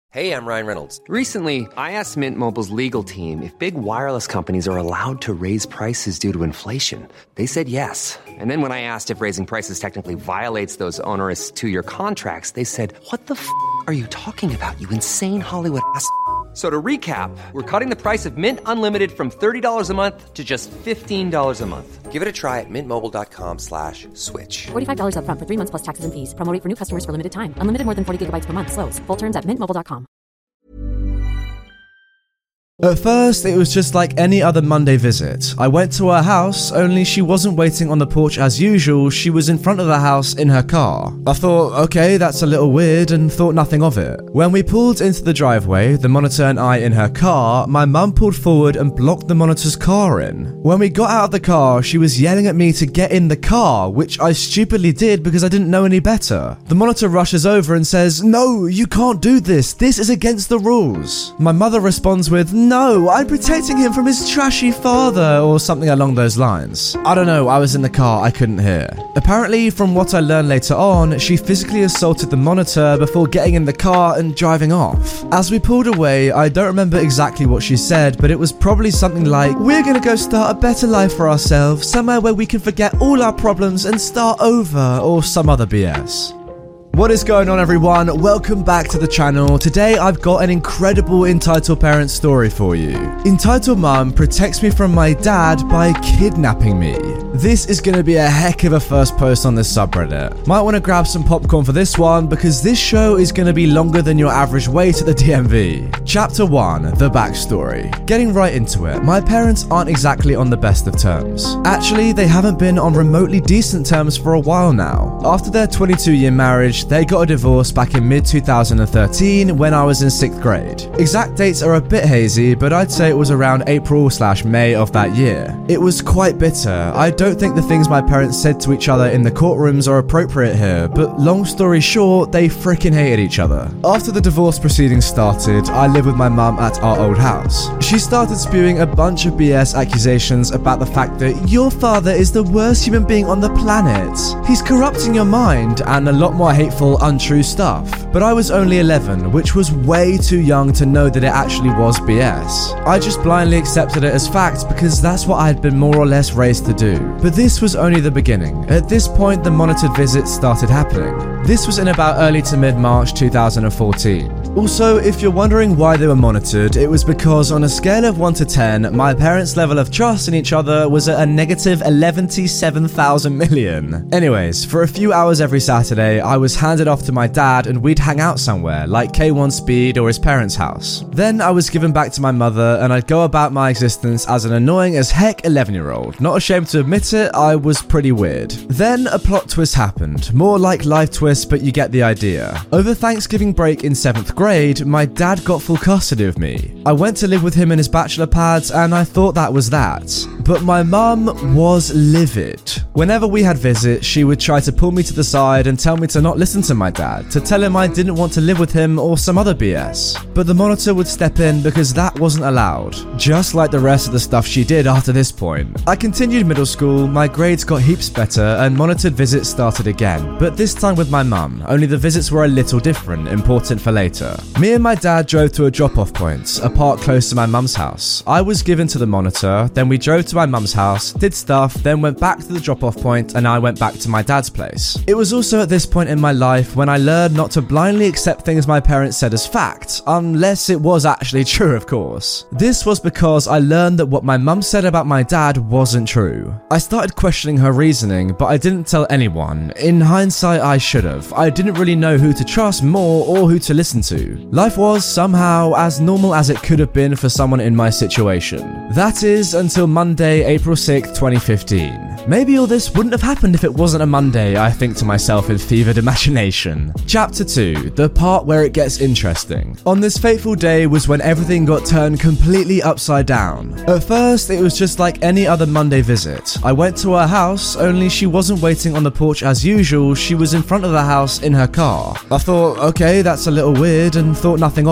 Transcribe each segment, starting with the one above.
Hey, I'm Ryan Reynolds. Recently, I asked Mint Mobile's legal team if big wireless companies are allowed to raise prices due to inflation. They said yes. And then when I asked if raising prices technically violates those onerous two-year contracts, they said, "What the f*** are you talking about, you insane Hollywood ass?" So to recap, we're cutting the price of Mint Unlimited from $30 a month to just $15 a month. Give it a try at mintmobile.com/switch. $45 up front for 3 months plus taxes and fees. Promo rate for new customers for limited time. Unlimited more than 40 gigabytes per month. Slows full terms at mintmobile.com. At first, it was just like any other Monday visit. I went to her house, only she wasn't waiting on the porch as usual, she was in front of the house in her car. I thought, okay, that's a little weird, and thought nothing of it. When we pulled into the driveway, the monitor and I in her car, my mum pulled forward and blocked the monitor's car in. When we got out of the car, she was yelling at me to get in the car, which I stupidly did because I didn't know any better. The monitor rushes over and says, "No, you can't do this. This is against the rules." My mother responds with, "No, I'm protecting him from his trashy father," or something along those lines. I don't know, I was in the car, I couldn't hear. Apparently, from what I learned later on, she physically assaulted the monitor before getting in the car and driving off. As we pulled away, I don't remember exactly what she said, but it was probably something like, "We're gonna go start a better life for ourselves, somewhere where we can forget all our problems and start over," or some other BS. What is going on, everyone? Welcome back to the channel. Today I've got an incredible entitled parent story for you. Entitled Mum protects me from my dad by kidnapping me. This is going to be a heck of a first post on this subreddit. Might want to grab some popcorn for this one because this show is going to be longer than your average wait at the DMV. Chapter 1, the backstory. Getting right into it, my parents aren't exactly on the best of terms. Actually, they haven't been on remotely decent terms for a while now. After their 22-year marriage, they got a divorce back in mid-2013 when I was in 6th grade. Exact dates are a bit hazy, but I'd say it was around April/May of that year. It was quite bitter. I don't think the things my parents said to each other in the courtrooms are appropriate here, but long story short, they frickin' hated each other. After the divorce proceedings started, I lived with my mum at our old house. She started spewing a bunch of BS accusations about the fact that your father is the worst human being on the planet. He's corrupting your mind, and a lot more hateful, untrue stuff. But I was only 11, which was way too young to know that it actually was BS. I just blindly accepted it as fact because that's what I had been more or less raised to do. But this was only the beginning. At this point, the monitored visits started happening. This was in about early to mid-March 2014. Also, if you're wondering why they were monitored, it was because on a scale of 1 to 10, my parents' level of trust in each other was at a negative 11,700 million. Anyways, for a few hours every Saturday, I was handed off to my dad and we'd hang out somewhere, like K1 Speed or his parents' house. Then I was given back to my mother and I'd go about my existence as an annoying as heck 11-year-old. Not ashamed to admit it, I was pretty weird. Then a plot twist happened. More like life twist, but you get the idea. Over Thanksgiving break in 7th grade, my dad got full custody of me. I went to live with him in his bachelor pads and I thought that was that. But my mum was livid. Whenever we had visits, she would try to pull me to the side and tell me to not listen to my dad, to tell him I didn't want to live with him or some other BS. But the monitor would step in because that wasn't allowed, just like the rest of the stuff she did after this point. I continued middle school, my grades got heaps better and monitored visits started again, but this time with my mum, only the visits were a little different, important for later. Me and my dad drove to a drop-off point, a park close to my mum's house. I was given to the monitor, then we drove to my mum's house, did stuff, then went back to the drop-off point and I went back to my dad's place. It was also at this point in my life when I learned not to blindly accept things my parents said as fact, unless it was actually true, of course. This was because I learned that what my mum said about my dad wasn't true. I started questioning her reasoning, but I didn't tell anyone. In hindsight, I should have. I didn't really know who to trust more or who to listen to. Life was somehow as normal as it could have been for someone in my situation. That is until Monday, April 6th, 2015. Maybe all this wouldn't have happened if it wasn't a Monday, I think to myself in fevered imagination. Chapter 2, the part where it gets interesting. On this fateful day was when everything got turned completely upside down. At first, it was just like any other Monday visit. I went to her house, only she wasn't waiting on the porch as usual, she was in front of the house in her car. I thought, okay, that's a little weird, and thought nothing of it.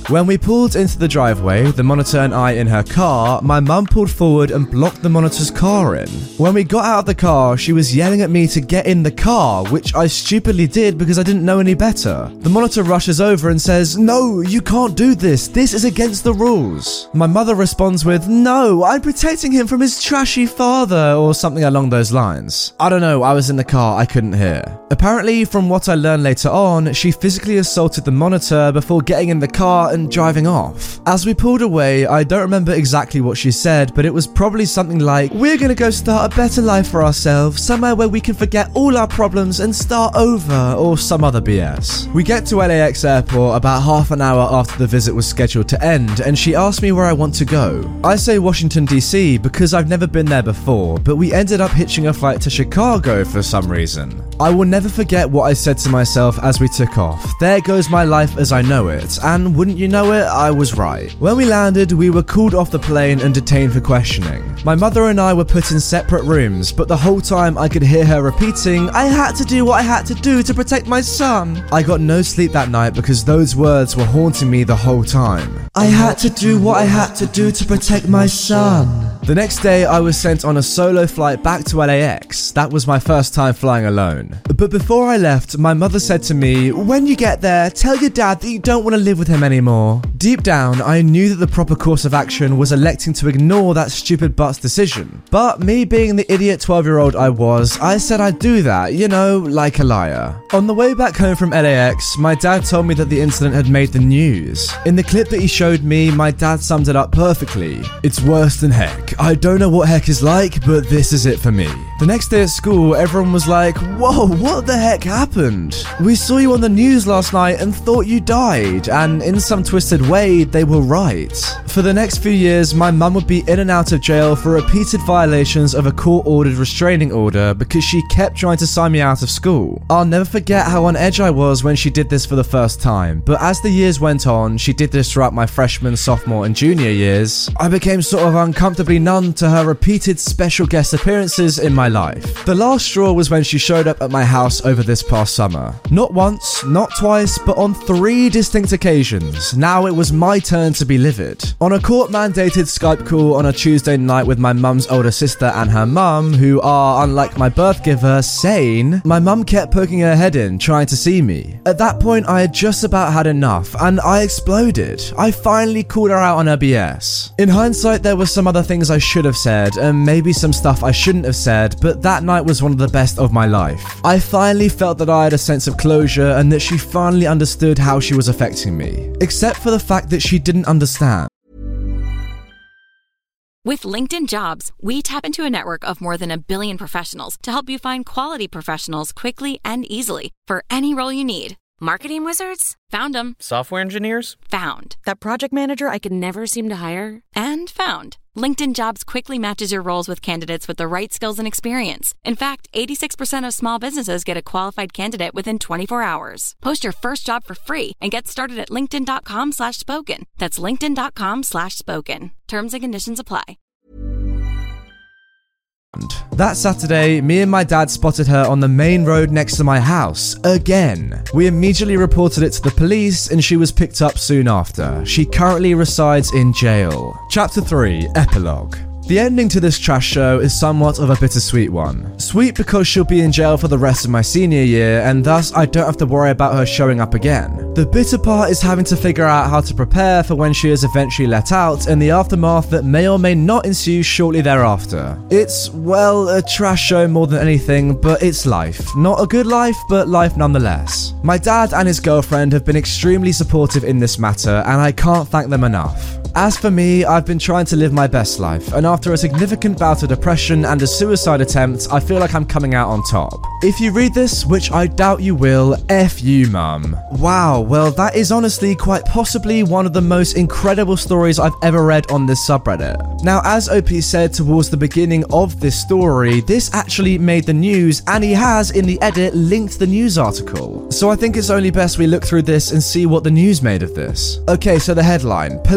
When we pulled into the driveway, the monitor and I in her car, my mum pulled forward and blocked the monitor's car in. When we got out of the car, she was yelling at me to get in the car, which I stupidly did because I didn't know any better. The monitor rushes over and says, "No, you can't do this. This is against the rules." My mother responds with, "No, I'm protecting him from his trashy father," or something along those lines. I don't know, I was in the car, I couldn't hear. Apparently, from what I learned later on, she physically assaulted the monitor before getting in the car and driving off. As we pulled away, I don't remember exactly what she said, but it was probably something like, "We're gonna go start a better life for ourselves, somewhere where we can forget all our problems and start over," or some other BS. We get to LAX airport about half an hour after the visit was scheduled to end, and she asked me where I want to go. I say Washington DC because I've never been there before, but we ended up hitching a flight to Chicago for some reason. I will never forget what I said to myself as we took off. There goes my life as I know it, and wouldn't you know it, I was right. When we landed, we were called off the plane and detained for questioning. My mother and I were put in separate rooms, but the whole time I could hear her repeating, "I had to do what I had to do to protect my son." I got no sleep that night because those words were haunting me the whole time. "I had to do what I had to do to protect my son." The next day, I was sent on a solo flight back to LAX. That was my first time flying alone. But before I left, my mother said to me, "When you get there, tell your dad that you don't want to live with him anymore." Deep down, I knew that the proper course of action was electing to ignore that stupid butt's decision. But me being the idiot 12-year-old I was, I said I'd do that, you know, like a liar. On the way back home from LAX, my dad told me that the incident had made the news. In the clip that he showed me, my dad summed it up perfectly. "It's worse than heck. I don't know what heck is like, but this is it for me." The next day at school, everyone was like, "Whoa, what the heck happened? We saw you on the news last night and thought you died," and in some twisted way, they were right. For the next few years, my mum would be in and out of jail for repeated violations of a court-ordered restraining order because she kept trying to sign me out of school. I'll never forget how on edge I was when she did this for the first time, but as the years went on, she did this throughout my freshman, sophomore, and junior years, I became sort of uncomfortably numb to her repeated special guest appearances in my life. The last straw was when she showed up at my house over this past summer. Not once, not twice, but on 3 distinct occasions. Now it was my turn to be livid. On a court-mandated Skype call on a Tuesday night with my mum's older sister and her mum, who are, unlike my birth giver, sane, my mum kept poking her head in, trying to see me. At that point, I had just about had enough, and I exploded. I finally called her out on her BS. In hindsight, there were some other things I should have said, and maybe some stuff I shouldn't have said, but that night was one of the best of my life. I finally felt that I had a sense of closure and that she finally understood how she was affecting me. Except for the fact that she didn't understand. With LinkedIn Jobs, we tap into a network of more than 1 billion professionals to help you find quality professionals quickly and easily for any role you need. Marketing wizards? Found them. Software engineers? Found. That project manager I could never seem to hire? And found. LinkedIn Jobs quickly matches your roles with candidates with the right skills and experience. In fact, 86% of small businesses get a qualified candidate within 24 hours. Post your first job for free and get started at linkedin.com/spoken. That's linkedin.com/spoken. Terms and conditions apply. That Saturday, me and my dad spotted her on the main road next to my house, again. We immediately reported it to the police and she was picked up soon after. She currently resides in jail. Chapter 3, Epilogue. The ending to this trash show is somewhat of a bittersweet one. Sweet because she'll be in jail for the rest of my senior year, and thus I don't have to worry about her showing up again. The bitter part is having to figure out how to prepare for when she is eventually let out and the aftermath that may or may not ensue shortly thereafter. It's, well, a trash show more than anything, but it's life. Not a good life, but life nonetheless. My dad and his girlfriend have been extremely supportive in this matter, and I can't thank them enough. As for me, I've been trying to live my best life, and after a significant bout of depression and a suicide attempt, I feel like I'm coming out on top. If you read this, which I doubt you will, F you, mum. Wow, well that is honestly quite possibly one of the most incredible stories I've ever read on this subreddit. Now, as OP said towards the beginning of this story, this actually made the news, and he has, in the edit, linked the news article. So I think it's only best we look through this and see what the news made of this. Okay, so the headline, police.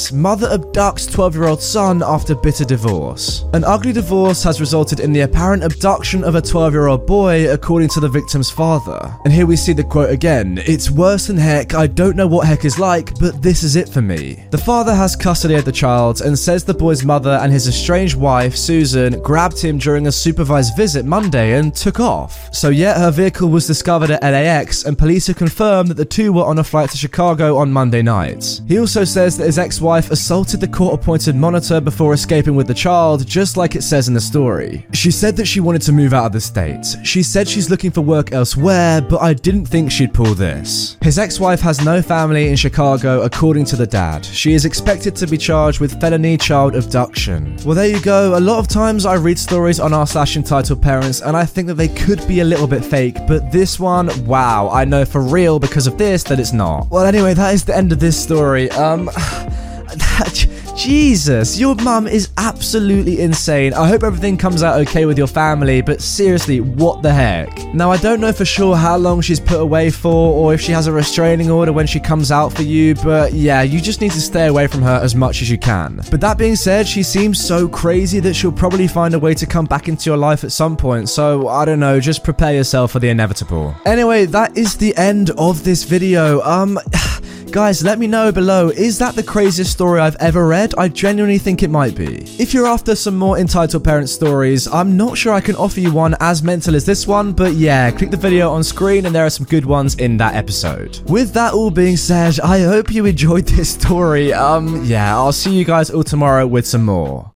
ex. Mother abducts 12-year-old son after bitter divorce. An ugly divorce has resulted in the apparent abduction of a 12-year-old boy, according to the victim's father. And here we see the quote again. "It's worse than heck. I don't know what heck is like, but this is it for me." The father has custody of the child and says the boy's mother and his estranged wife, Susan, grabbed him during a supervised visit Monday and took off. So yet her vehicle was discovered at LAX, and police have confirmed that the two were on a flight to Chicago on Monday night. He also says that his ex-wife assaulted the court-appointed monitor before escaping with the child, just like it says in the story. She said that she wanted to move out of the state. She said she's looking for work elsewhere, but I didn't think she'd pull this. His ex-wife has no family in Chicago, according to the dad. She is expected to be charged with felony child abduction. Well, there you go. A lot of times I read stories on r/entitled parents and I think that they could be a little bit fake, but this one, wow, I know for real because of this that it's not. Well, anyway, that is the end of this story. Jesus, your mum is absolutely insane. I hope everything comes out okay with your family, but seriously, what the heck? Now, I don't know for sure how long she's put away for, or if she has a restraining order when she comes out for you, but yeah, you just need to stay away from her as much as you can. But that being said, she seems so crazy that she'll probably find a way to come back into your life at some point, so I don't know, just prepare yourself for the inevitable. Anyway, that is the end of this video. Guys, let me know below, is that the craziest story I've ever read? I genuinely think it might be. If you're after some more entitled parent stories, I'm not sure I can offer you one as mental as this one, but yeah, click the video on screen and there are some good ones in that episode. With that all being said, I hope you enjoyed this story. Yeah, I'll see you guys all tomorrow with some more.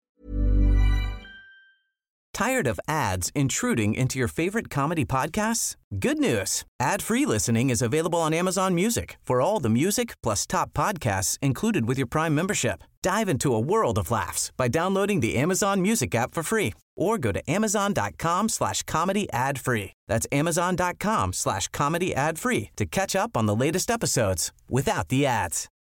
Tired of ads intruding into your favorite comedy podcasts? Good news. Ad-free listening is available on Amazon Music for all the music plus top podcasts included with your Prime membership. Dive into a world of laughs by downloading the Amazon Music app for free or go to amazon.com/comedy ad-free. That's amazon.com/comedy ad-free to catch up on the latest episodes without the ads.